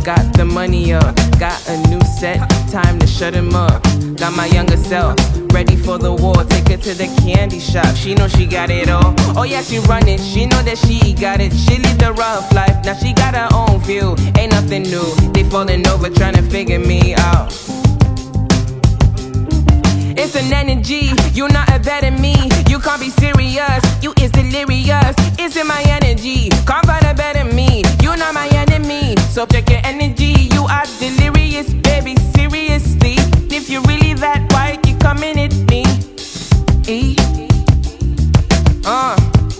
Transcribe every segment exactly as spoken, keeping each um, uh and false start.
got the money up, got a new set, time to shut him up. Got my younger self, ready for the war, take her to the candy shop. She know she got it all, oh yeah she run it, she know that she got it. She live the rough life, now she got her own view, ain't nothing new. They falling over trying to figure me out. It's an energy, you're not a better me. You can't be serious, you is delirious. It's in my energy, can't find a better me. You're not my enemy, so check your energy. You are delirious, baby, seriously. If you're really that, why you coming at me? E? Uh.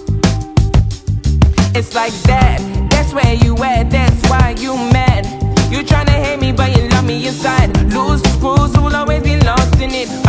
It's like that, that's where you at, that's why you mad. You tryna hate me, but you love me inside. Loose screws will always be lost in it.